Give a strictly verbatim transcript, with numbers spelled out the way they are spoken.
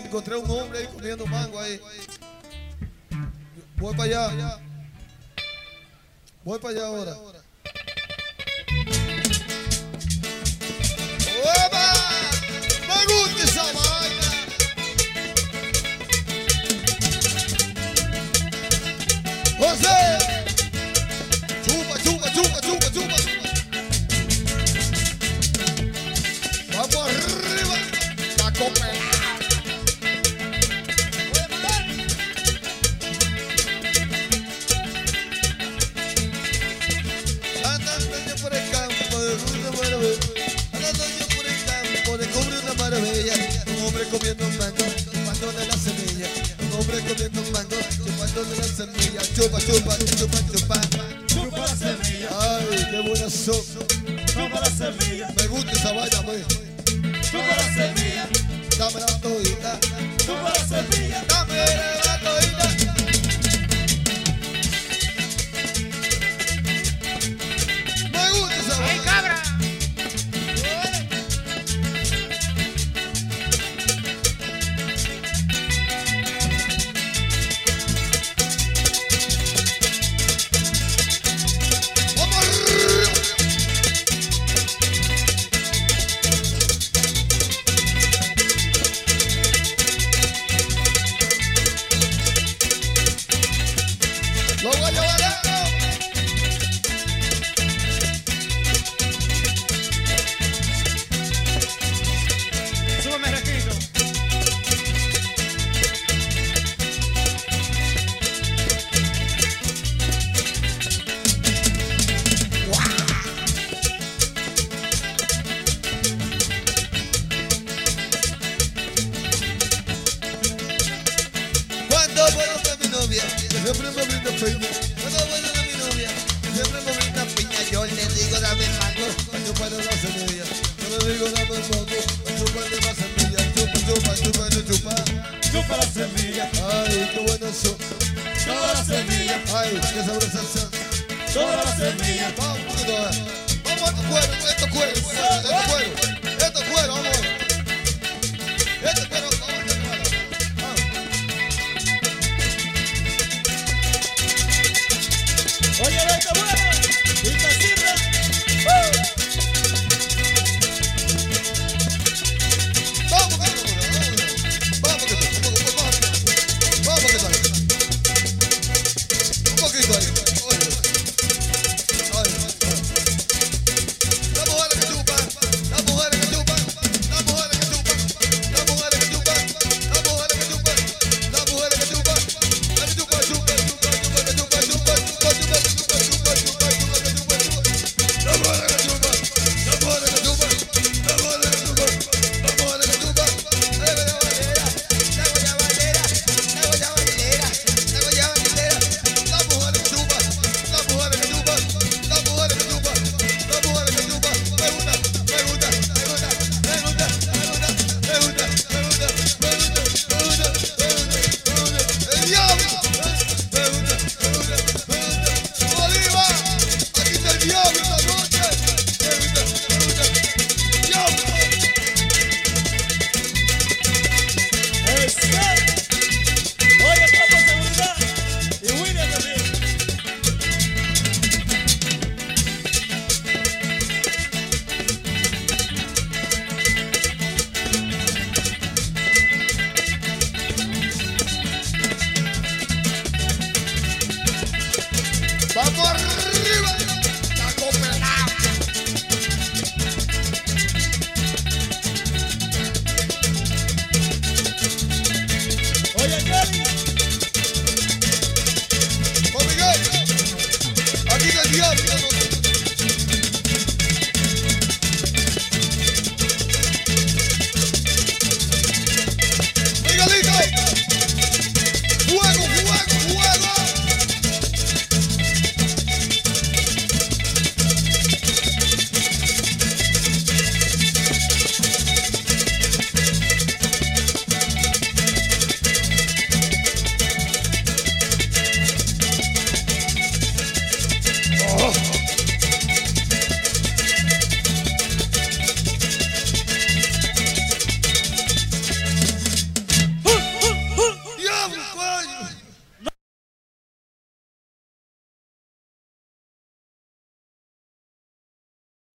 encontré un hombre ahí comiendo mango ahí. Voy para allá. Voy para allá ahora. ¡Uepa! ¡Me gusta esa vaina! ¡José! ¡Chupa, chupa, chupa, chupa, chupa! ¡Vamos arriba! ¡La copa! Andando yo por el campo, descubre una maravilla. Andando yo por el campo, descubre una maravilla. Un hombre comiendo un mango, chupándole la semilla. Un hombre comiendo un mango, chupándole la semilla. Chupa, chupa, chupa, chupa. Chupa la semilla. Ay, qué buenas son. Chupa la semilla. Me gusta esa vaina, pues. Chupa la semilla. Dame la todita. Chupa la semilla. Dame la todita. Me gusta esa vaina. ¡Ey, cabra! ¡Vamos arriba! ¡Lo voy a llevar! Súbame, Requito. Cuando vuelvo con mi novia, que siempre me brinda piña. Cuando vuelvo con mi novia, que siempre me brinda piña. Yo le digo dame mango, pa' chuparle la semilla. Yo le digo dame mango, pa' chuparle la semilla. Chupa, chupa, chupa, chupa. Chupa la semilla. Ay, qué buenos son. Chupa la semilla. Ay, qué sabrosas son. Chupa la semilla. Vamos, un poquito más. Vamos a tu cuero, esto cuero, esto cuero, esto cuero, vamos a ver. Esto cuero, vamos a ver. Vamos. Oye, vete bueno. Y te sirve. ¡Uh! Vamos, que vamos, vamos, que vamos, que vamos, un poquito ahí. Oye, oye, las mujeres que chupan, las mujeres que chupan, las mujeres que chupan, las mujeres que chupan, las mujeres que chupan, las mujeres que chupan, las que chupan, chupan, chupan, chupan, chupan, chupan, chupan, chupan, chupan, chupan, chupan, chupan, chupan, chupan, las mujeres que chupan, las mujeres que chupan, las mujeres que chupan, las mujeres que chupan, la goya bandera, la goya bandera, la goya bandera, la goya bandera, las mujeres que chupan, las mujeres que chupan, las mujeres que chupan, las mujeres que chupan, me gusta, me gusta, me gusta, me gusta, me gusta, me gusta, me gusta, me gusta, me gusta, me gusta, me gusta, el diablo, me gusta, me gusta, me gusta, Bolívar, aquí está el diablo esta noche, me gusta, me gusta, diablo. ¡Eso! Oye, Papo Seguridad. Y William también. Vamos